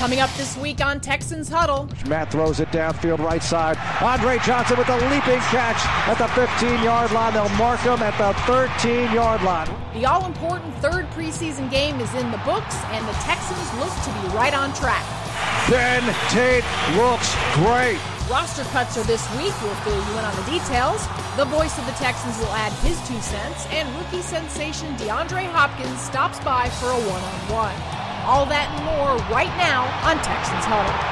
Coming up this week on Texans Huddle. Matt throws it downfield right side. Andre Johnson with a leaping catch at the 15-yard line. They'll mark him at the 13-yard line. The all-important third preseason game is in the books, and the Texans look to be right on track. Ben Tate looks great. Roster cuts are this week. We'll fill you in on the details. The voice of the Texans will add his 2 cents, and rookie sensation DeAndre Hopkins stops by for a one-on-one. All that and more right now on Texans Huddle.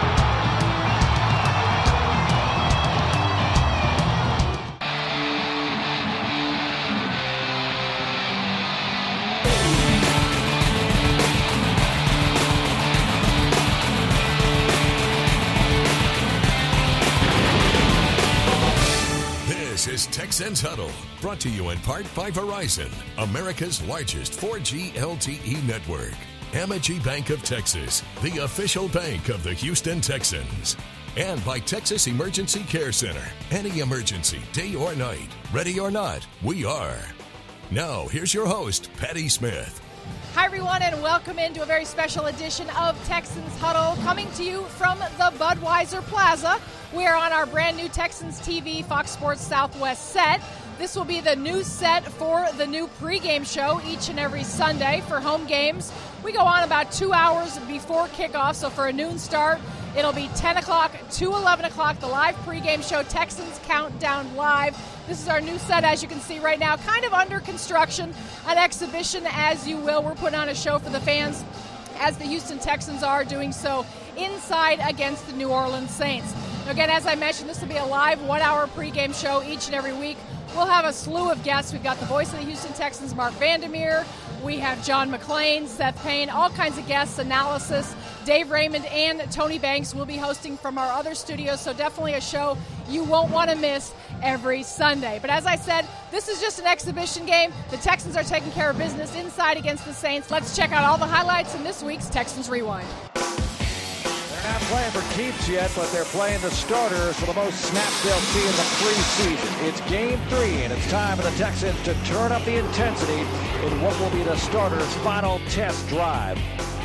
This is Texans Huddle, brought to you in part by Verizon, America's largest 4G LTE network. Amegy Bank of Texas, the official bank of the Houston Texans. And by Texas Emergency Care Center. Any emergency, day or night, ready or not, we are. Now, here's your host, Patty Smith. Hi, everyone, and welcome into a very special edition of Texans Huddle, coming to you from the Budweiser Plaza. We're on our brand new Texans TV Fox Sports Southwest set. This will be the new set for the new pregame show each and every Sunday for home games. We go on about 2 hours before kickoff, so for a noon start, it'll be 10 o'clock to 11 o'clock, the live pregame show, Texans Countdown Live. This is our new set, as you can see right now, kind of under construction, an exhibition, as you will. We're putting on a show for the fans, as the Houston Texans are doing so inside against the New Orleans Saints. Again, as I mentioned, this will be a live 1 hour pregame show each and every week. We'll have a slew of guests. We've got the voice of the Houston Texans, Mark Vandermeer. We have John McClain, Seth Payne, all kinds of guests, analysis. Dave Raymond and Tony Banks will be hosting from our other studios, so definitely a show you won't want to miss every Sunday. But as I said, this is just an exhibition game. The Texans are taking care of business inside against the Saints. Let's check out all the highlights in this week's Texans Rewind. Not playing for keeps yet, but they're playing the starters for the most snaps they'll see in the preseason. It's game 3, and it's time for the Texans to turn up the intensity in what will be the starters' final test drive.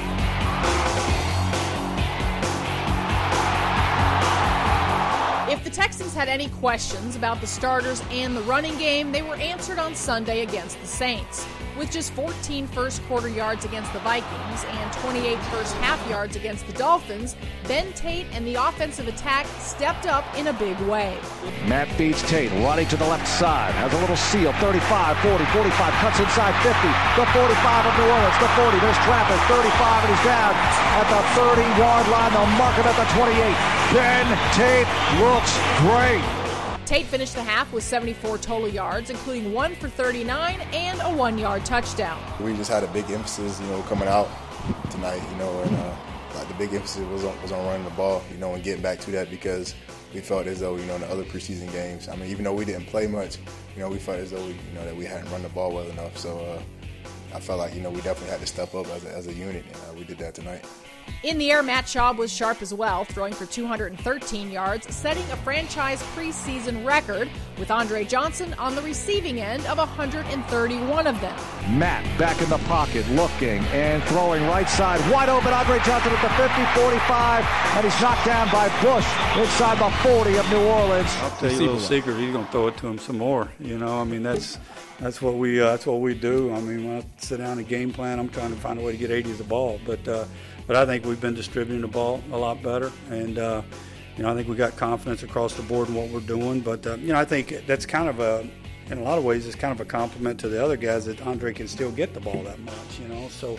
If the Texans had any questions about the starters and the running game, they were answered on Sunday against the Saints. With just 14 first-quarter yards against the Vikings and 28 first-half yards against the Dolphins, Ben Tate and the offensive attack stepped up in a big way. Matt beats Tate, running to the left side, has a little seal, 35, 40, 45, cuts inside 50, the 45 of New Orleans, the 40, there's traffic, 35, and he's down at the 30-yard line. They'll mark him at the 28. Ben Tate looks great. Tate finished the half with 74 total yards, including 1 for 39 and a 1-yard touchdown. We just had a big emphasis, coming out tonight, and the big emphasis was on running the ball, and getting back to that, because we felt as though, in the other preseason games, even though we didn't play much, we felt as though that we hadn't run the ball well enough. So I felt like, we definitely had to step up as a unit, and we did that tonight. In the air, Matt Schaub was sharp as well, throwing for 213 yards, setting a franchise preseason record, with Andre Johnson on the receiving end of 131 of them. Matt back in the pocket, looking and throwing right side, wide open. Andre Johnson at the 50, 45, and he's knocked down by Bush inside the 40 of New Orleans. I'll tell you a little secret. He's going to throw it to him some more. That's what we do. When I sit down and game plan, I'm trying to find a way to get 80 of the ball, but I think we've been distributing the ball a lot better, and I think we got confidence across the board in what we're doing. But I think that's kind of in a lot of ways, it's kind of a compliment to the other guys that Andre can still get the ball that much. So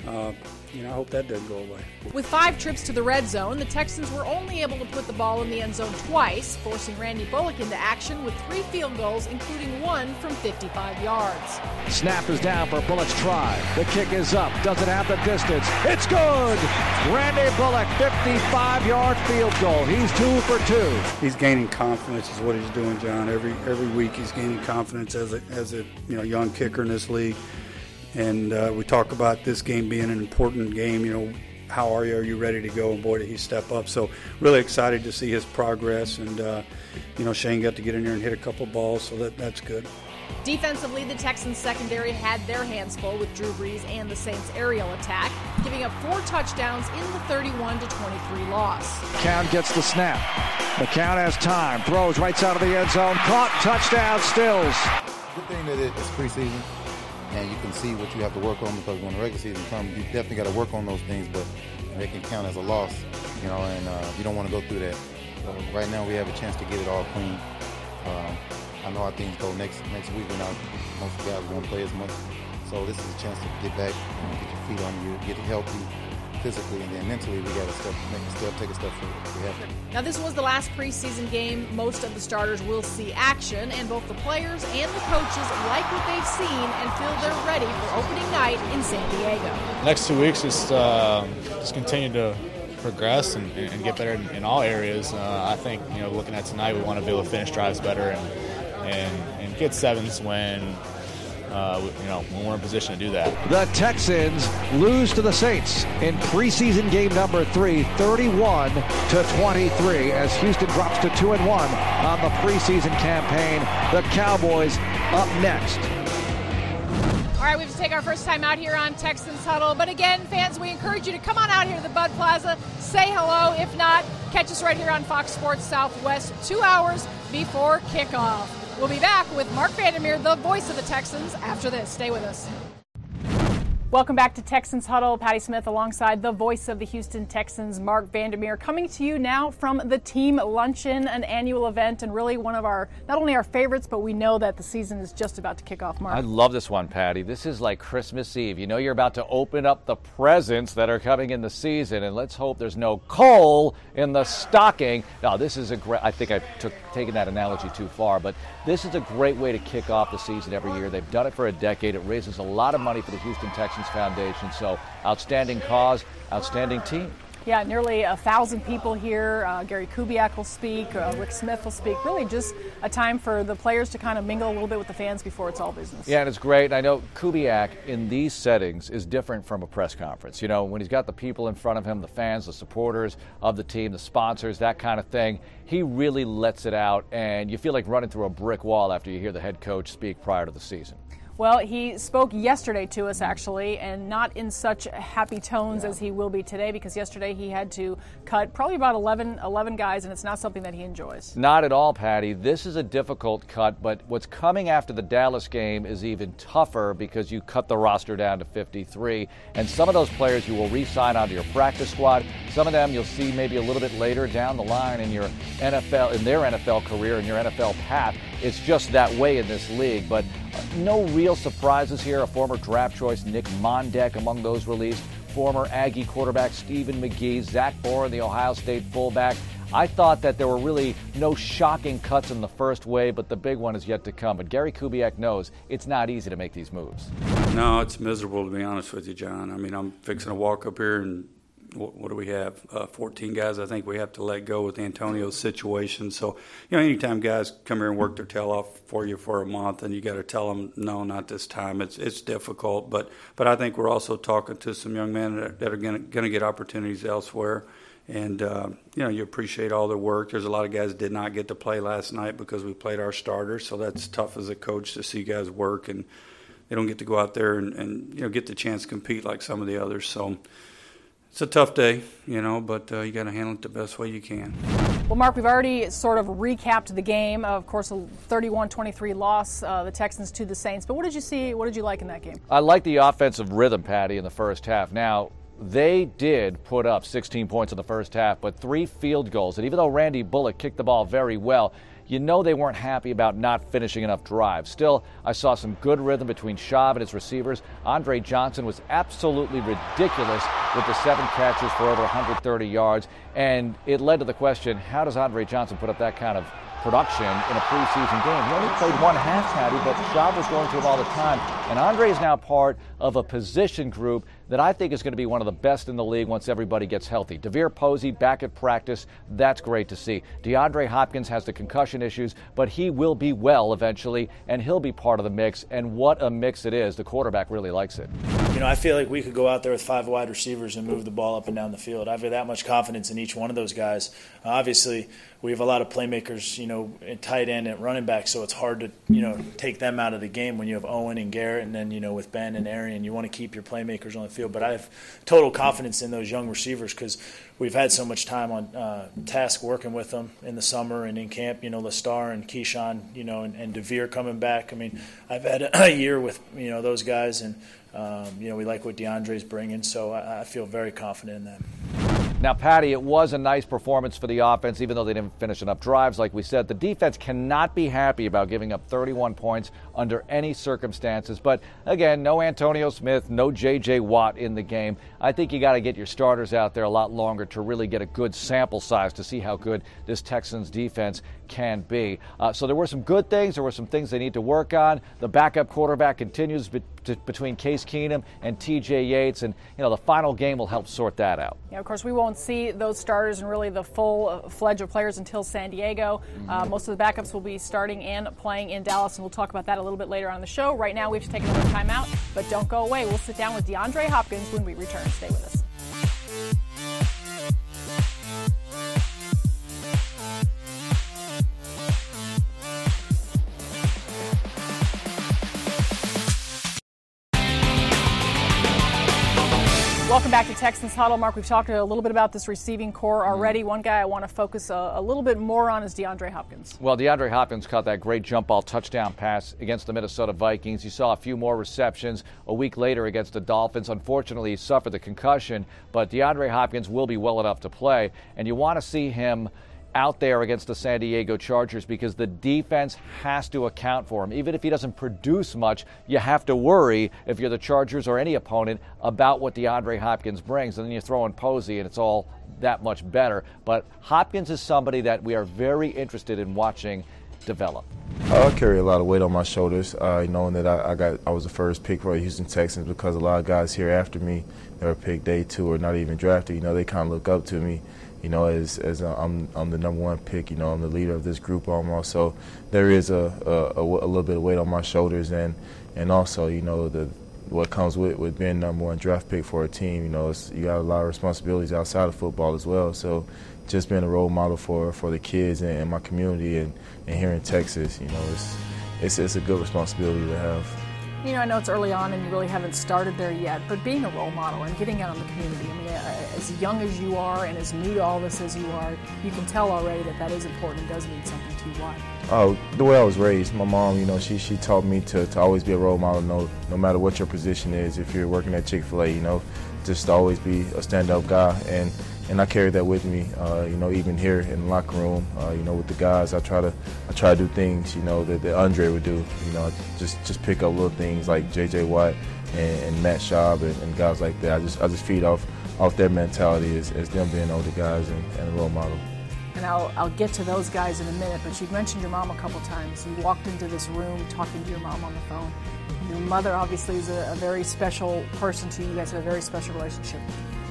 I hope that doesn't go away. With 5 trips to the red zone, the Texans were only able to put the ball in the end zone twice, forcing Randy Bullock into action with 3 field goals, including 1 from 55 yards. Snap is down for Bullock's try. The kick is up. Doesn't have the distance. It's good! Randy Bullock, 55-yard field goal. He's 2 for 2. He's gaining confidence is what he's doing, John. Every week he's gaining confidence as a young kicker in this league. And we talk about this game being an important game. How are you? Are you ready to go? And boy, did he step up. So really excited to see his progress. And, Shane got to get in there and hit a couple balls, so that's good. Defensively, the Texans secondary had their hands full with Drew Brees and the Saints' aerial attack, giving up 4 touchdowns in the 31-23 loss. McCown gets the snap. McCown has time, throws right side of the end zone, caught, touchdown, Stills. Good thing that it's preseason, and you can see what you have to work on, because when the regular season comes, you definitely got to work on those things, but they can count as a loss, and you don't want to go through that. So right now we have a chance to get it all clean. I know how things go next week. We're not, most guys won't play as much, so this is a chance to get back, get your feet on you, get healthy physically, and then mentally we got to take a step forward. We have to. Now, this was the last preseason game. Most of the starters will see action, and both the players and the coaches like what they've seen and feel they're ready for opening night in San Diego. Next 2 weeks, just continue to progress and get better in all areas. I think, looking at tonight, we want to be able to finish drives better and get sevens when we're in position to do that. The Texans lose to the Saints in preseason game number 3, 31-23, as Houston drops to 2-1 on the preseason campaign. The Cowboys up next. All right, we have to take our first time out here on Texans Huddle. But again, fans, we encourage you to come on out here to the Bud Plaza, say hello. If not, catch us right here on Fox Sports Southwest 2 hours before kickoff. We'll be back with Mark Vandermeer, the voice of the Texans, after this. Stay with us. Welcome back to Texans Huddle. Patty Smith alongside the voice of the Houston Texans, Mark Vandermeer, coming to you now from the Team Luncheon, an annual event, and really one of our, not only our favorites, but we know that the season is just about to kick off, Mark. I love this one, Patty. This is like Christmas Eve. You know you're about to open up the presents that are coming in the season, and let's hope there's no coal in the stocking. Now, this is a great, I think I've taken that analogy too far, but this is a great way to kick off the season every year. They've done it for a decade. It raises a lot of money for the Houston Texans Foundation. So outstanding cause, outstanding team. Yeah, nearly 1,000 people here. Gary Kubiak will speak. Rick Smith will speak. Really just a time for the players to kind of mingle a little bit with the fans before it's all business. Yeah, and it's great. I know Kubiak in these settings is different from a press conference. When he's got the people in front of him, the fans, the supporters of the team, the sponsors, that kind of thing, he really lets it out, and you feel like running through a brick wall after you hear the head coach speak prior to the season. Well, he spoke yesterday to us, actually, and not in such happy tones as he will be today, because yesterday he had to cut probably about 11 guys, and it's not something that he enjoys. Not at all, Patty. This is a difficult cut, but what's coming after the Dallas game is even tougher because you cut the roster down to 53, and some of those players you will re-sign onto your practice squad. Some of them you'll see maybe a little bit later down the line in your NFL, in their NFL career, in your NFL path. It's just that way in this league, but no real surprises here. A former draft choice, Nick Mondek, among those released. Former Aggie quarterback Stephen McGee, Zach Boren, the Ohio State fullback. I thought that there were really no shocking cuts in the first wave, but the big one is yet to come. But Gary Kubiak knows it's not easy to make these moves. No, it's miserable, to be honest with you, John. I mean, I'm fixing to walk up here and what do we have? 14 guys I think we have to let go with Antonio's situation. So, anytime guys come here and work their tail off for you for a month and you got to tell them, no, not this time, it's difficult. But I think we're also talking to some young men that are going to get opportunities elsewhere. And, you appreciate all their work. There's a lot of guys that did not get to play last night because we played our starters. So that's tough as a coach to see guys work and they don't get to go out there and get the chance to compete like some of the others. So it's a tough day, but you got to handle it the best way you can. Well, Mark, we've already sort of recapped the game. Of course, a 31-23 loss, the Texans to the Saints. But what did you see? What did you like in that game? I like the offensive rhythm, Patty, in the first half. Now, they did put up 16 points in the first half, but 3 field goals. And even though Randy Bullock kicked the ball very well, they weren't happy about not finishing enough drives. Still, I saw some good rhythm between Schaub and his receivers. Andre Johnson was absolutely ridiculous with the 7 catches for over 130 yards. And it led to the question, how does Andre Johnson put up that kind of production in a preseason game? He only played one half, Patty, but Schaub was going to him all the time. And Andre is now part of a position group that I think is going to be one of the best in the league once everybody gets healthy. DeVier Posey back at practice, that's great to see. DeAndre Hopkins has the concussion issues, but he will be well eventually, and he'll be part of the mix, and what a mix it is. The quarterback really likes it. You know, I feel like we could go out there with 5 wide receivers and move the ball up and down the field. I have that much confidence in each one of those guys. Obviously, we have a lot of playmakers, in tight end and running back, so it's hard to, take them out of the game when you have Owen and Garrett, and then, with Ben and Arian, you want to keep your playmakers on the field. But I have total confidence in those young receivers because we've had so much time on task working with them in the summer and in camp, Lestar and Keyshawn, and DeVier coming back. I mean, I've had a year with, those guys, and, we like what DeAndre's bringing, so I feel very confident in that. Now, Patty, it was a nice performance for the offense, even though they didn't finish enough drives. Like we said, the defense cannot be happy about giving up 31 points under any circumstances. But, again, no Antonio Smith, no J.J. Watt in the game. I think you got to get your starters out there a lot longer to really get a good sample size to see how good this Texans defense can be. So there were some good things. There were some things they need to work on. The backup quarterback continues between Case Keenum and T.J. Yates, and the final game will help sort that out. Yeah, of course, we won't see those starters and really the full fledged of players until San Diego. Most of the backups will be starting and playing in Dallas, and we'll talk about that a little bit later on in the show. Right now, we have to take another timeout, but don't go away. We'll sit down with DeAndre Hopkins when we return. Stay with us. Welcome back to Texans Huddle. Mark, we've talked a little bit about this receiving core already. One guy I want to focus a little bit more on is DeAndre Hopkins. Well, DeAndre Hopkins caught that great jump ball touchdown pass against the Minnesota Vikings. You saw a few more receptions a week later against the Dolphins. Unfortunately, he suffered the concussion, but DeAndre Hopkins will be well enough to play, and you want to see him out there against the San Diego Chargers because the defense has to account for him. Even if he doesn't produce much, you have to worry if you're the Chargers or any opponent about what DeAndre Hopkins brings. And then you throw in Posey and it's all that much better. But Hopkins is somebody that we are very interested in watching develop. I carry a lot of weight on my shoulders, knowing that I was the first pick for the Houston Texans because a lot of guys here after me that were picked day 2 or not even drafted, they kind of look up to me. As I'm the number 1 pick, I'm the leader of this group almost. So there is a little bit of weight on my shoulders, and also, what comes with being number 1 draft pick for a team, you got a lot of responsibilities outside of football as well. So just being a role model for the kids and my community and here in Texas, it's a good responsibility to have. I know it's early on and you really haven't started there yet, but being a role model and getting out in the community, as young as you are and as new to all this as you are, you can tell already that is important and does mean something to you. Why? Oh, the way I was raised. My mom, she taught me to always be a role model, no matter what your position is. If you're working at Chick-fil-A, just always be a stand-up guy. And I carry that with me, even here in the locker room, with the guys. I try to do things, that Andre would do. Just pick up little things like J.J. Watt and Matt Schaub and guys like that. I just feed off their mentality as them being older guys and a role model. And I'll get to those guys in a minute, but you've mentioned your mom a couple times. You walked into this room talking to your mom on the phone. Your mother obviously is a very special person to you. You guys have a very special relationship.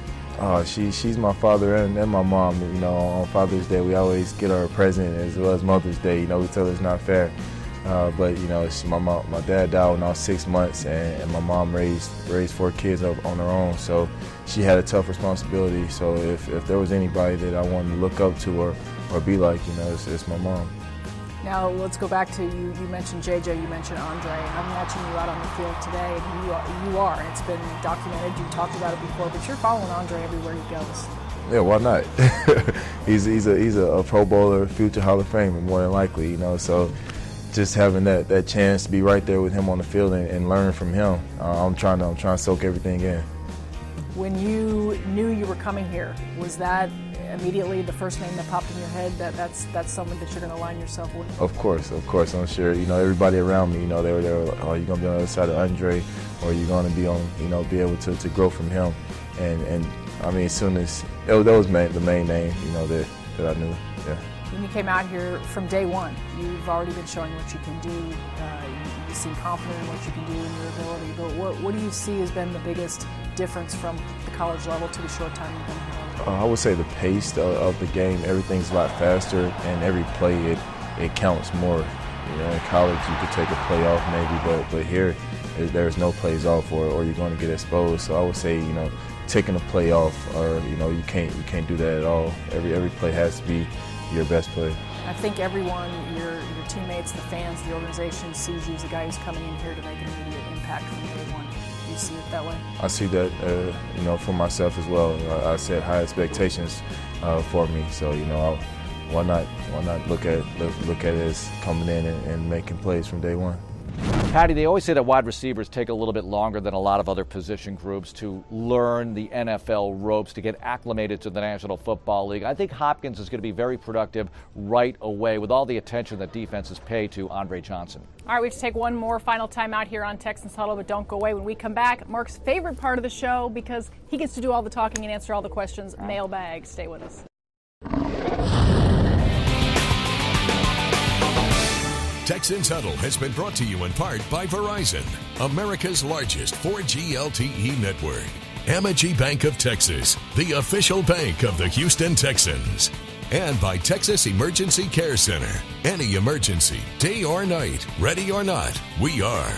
She's my father and my mom. On Father's Day we always get her a present as well as Mother's Day. We tell her it's not fair, but it's my dad died when I was 6 months, and my mom raised 4 kids up on her own. So she had a tough responsibility. So if there was anybody that I wanted to look up to or be like, it's my mom. Now let's go back to you. You mentioned JJ, you mentioned Andre. I'm watching you out on the field today, and you are. And it's been documented. You talked about it before, but you're following Andre everywhere he goes. Yeah, why not? he's a Pro Bowler, future Hall of Famer, more than likely. So just having that chance to be right there with him on the field and learn from him, I'm trying to soak everything in. When you knew you were coming here, was that immediately the first name that popped in your head, that's someone that you're going to align yourself with? Of course. I'm sure, everybody around me, they were there, are you going to be on the other side of Andre, or are you going to be on, be able to grow from him? And as soon as, that was the main name, that I knew, yeah. When you came out here from day 1, you've already been showing what you can do. You seem confident in what you can do and your ability. But what do you see has been the biggest difference from the college level to the short time you've been here? I would say the pace of the game. Everything's a lot faster, and every play it counts more. You know, in college you could take a play off maybe, but here there's no plays off, or you're going to get exposed. So I would say, you know, taking a play off, or you can't do that at all. Every play has to be your best play. I think everyone, your teammates, the fans, the organization sees you as a guy who's coming in here to make an immediate impact from day one. Do you see it that way? I see that, you know, for myself as well. I set high expectations for me, so you know, why not look at it as coming in and making plays from day one. Patty, they always say that wide receivers take a little bit longer than a lot of other position groups to learn the NFL ropes, to get acclimated to the National Football League. I think Hopkins is going to be very productive right away with all the attention that defenses pay to Andre Johnson. All right, we have to take one more final time out here on Texans Huddle, but don't go away. When we come back, Mark's favorite part of the show, because he gets to do all the talking and answer all the questions, mailbag. Stay with us. Texans Huddle has been brought to you in part by Verizon, America's largest 4G LTE network. Amity Bank of Texas, the official bank of the Houston Texans. And by Texas Emergency Care Center. Any emergency, day or night, ready or not, we are.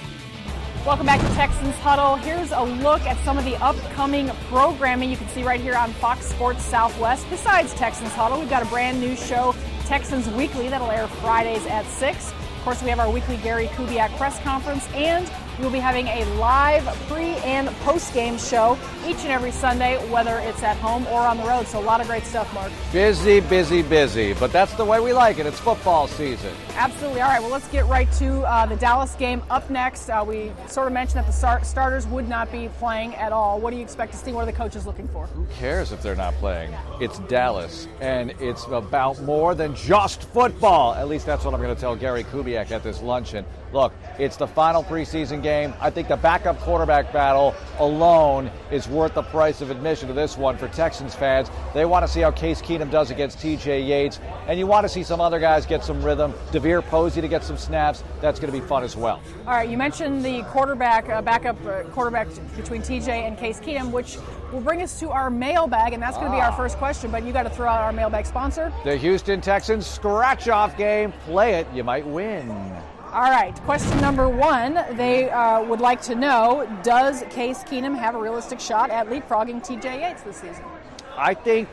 Welcome back to Texans Huddle. Here's a look at some of the upcoming programming you can see right here on Fox Sports Southwest. Besides Texans Huddle, we've got a brand new show, Texans Weekly, that'll air Fridays at 6. Of course, we have our weekly Gary Kubiak press conference, and we'll be having a live pre- and post-game show each and every Sunday, whether it's at home or on the road. So a lot of great stuff, Mark. Busy, busy, busy. But that's the way we like it. It's football season. Absolutely. All right, well, let's get right to the Dallas game up next. We sort of mentioned that the starters would not be playing at all. What do you expect to see? What are the coaches looking for? Who cares if they're not playing? It's Dallas, and it's about more than just football. At least that's what I'm going to tell Gary Kubiak at this luncheon. Look, it's the final preseason game. I think the backup quarterback battle alone is worth the price of admission to this one for Texans fans. They want to see how Case Keenum does against T.J. Yates, and you want to see some other guys get some rhythm. DeVere Posey to get some snaps. That's going to be fun as well. All right, you mentioned the backup quarterback between T.J. and Case Keenum, which will bring us to our mailbag, and that's going to be our first question, but you got to throw out our mailbag sponsor. The Houston Texans scratch-off game. Play it, you might win. All right, question number one. They would like to know, does Case Keenum have a realistic shot at leapfrogging T.J. Yates this season? I think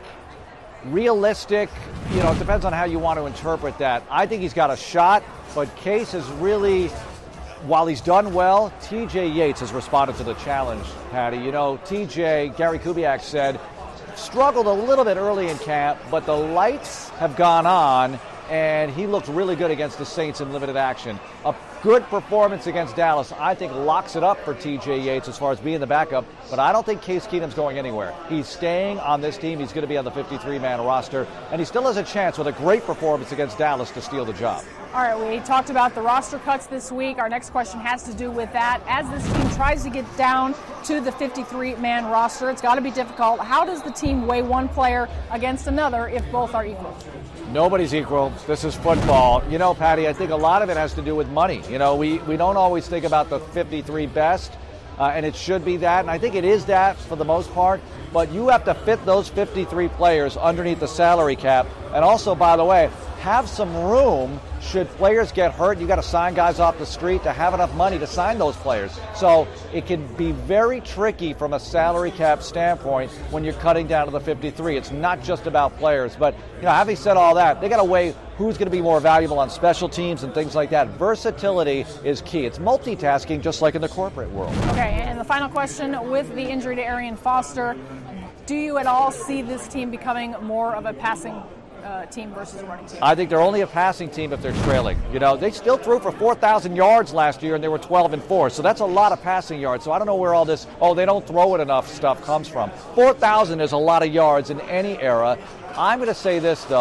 realistic, it depends on how you want to interpret that. I think he's got a shot, but Case is really, while he's done well, T.J. Yates has responded to the challenge, Patty. T.J., Gary Kubiak said, struggled a little bit early in camp, but the lights have gone on, and he looked really good against the Saints in limited action. A good performance against Dallas, I think, locks it up for T.J. Yates as far as being the backup, but I don't think Case Keenum's going anywhere. He's staying on this team. He's going to be on the 53-man roster, and he still has a chance with a great performance against Dallas to steal the job. All right, we talked about the roster cuts this week. Our next question has to do with that. As this team tries to get down to the 53-man roster, it's got to be difficult. How does the team weigh one player against another if both are equal? Nobody's equal. This is football. Patty, I think a lot of it has to do with money. We don't always think about the 53 best, and it should be that, and I think it is that for the most part, but you have to fit those 53 players underneath the salary cap, and also, by the way, have some room should players get hurt. You got to sign guys off the street to have enough money to sign those players. So it can be very tricky from a salary cap standpoint when you're cutting down to the 53. It's not just about players. But, having said all that, they got to weigh who's going to be more valuable on special teams and things like that. Versatility is key. It's multitasking just like in the corporate world. Okay, and the final question, with the injury to Arian Foster, do you at all see this team becoming more of a passing team versus a running team? I think they're only a passing team if they're trailing. They still threw for 4,000 yards last year, and they were 12-4. So that's a lot of passing yards. So I don't know where all this, they don't throw it enough stuff comes from. 4,000 is a lot of yards in any era. I'm going to say this, though.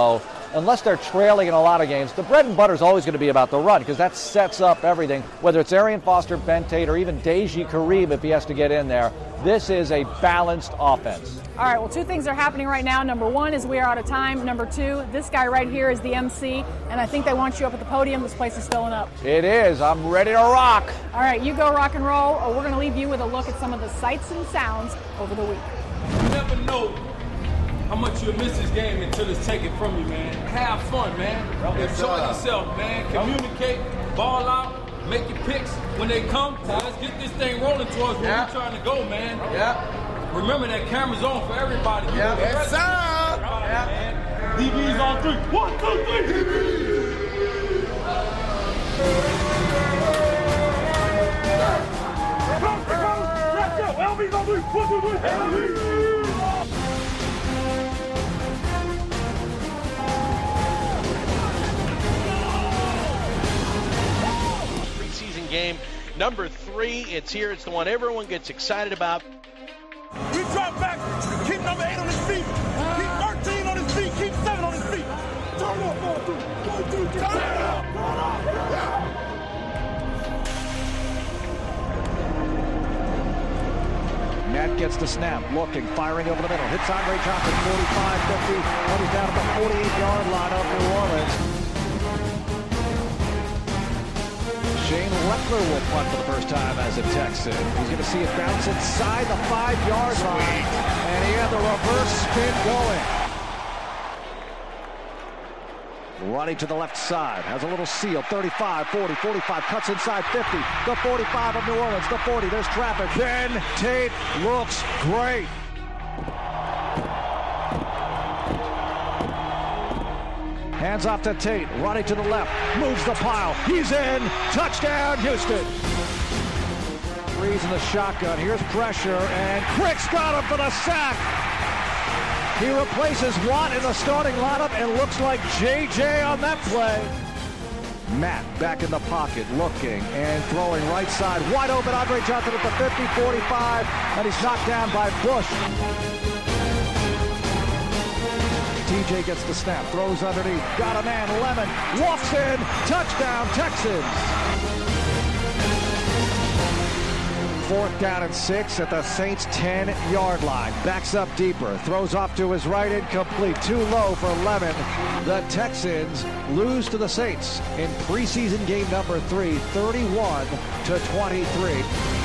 unless they're trailing in a lot of games, the bread and butter is always going to be about the run because that sets up everything, whether it's Arian Foster, Ben Tate, or even Deji Kareem if he has to get in there. This is a balanced offense. All right, well, two things are happening right now. Number one is we are out of time. Number two, this guy right here is the MC, and I think they want you up at the podium. This place is filling up. It is. I'm ready to rock. All right, you go rock and roll, or we're going to leave you with a look at some of the sights and sounds over the week. You never know how much you'll miss this game until it's taken from you, man. Have fun, man. Enjoy yourself, man. Communicate, ball out, make your picks when they come. Let's get this thing rolling towards where we're trying to go, man. Yeah. Remember that camera's on for everybody. Yes, sir. Man. DB's on 3. 1, 2, 3. DB. LB's on 3. 1, 2, 3. LB. Game number 3. It's here. It's the one everyone gets excited about. We drop back. Keep number 8 on his feet. Keep 13 on his feet. Keep 7 on his feet. Turn up. 1, 2, 3. Turn up. Matt gets the snap, looking, firing over the middle. Hits Andre Johnson, 45-50. And he's down at the 48-yard line of New Orleans. Shane Leckler will punt for the first time as a Texan. He's going to see it bounce inside the 5-yard line. And he had the reverse spin going. Running to the left side. Has a little seal. 35, 40, 45. Cuts inside 50. The 45 of New Orleans. The 40. There's traffic. Ben Tate looks great. Hands off to Tate, running to the left, moves the pile, he's in, touchdown Houston. Freeze in the shotgun, here's pressure, and Crick's got him for the sack. He replaces Watt in the starting lineup and looks like JJ on that play. Matt back in the pocket, looking and throwing right side, wide open Andre Johnson at the 50, 45, and he's knocked down by Bush. TJ gets the snap, throws underneath, got a man, Lemon, walks in, touchdown Texans. 4th down and 6 at the Saints 10-yard line. Backs up deeper, throws off to his right, incomplete, too low for Lemon. The Texans lose to the Saints in preseason game number 3, 31-23.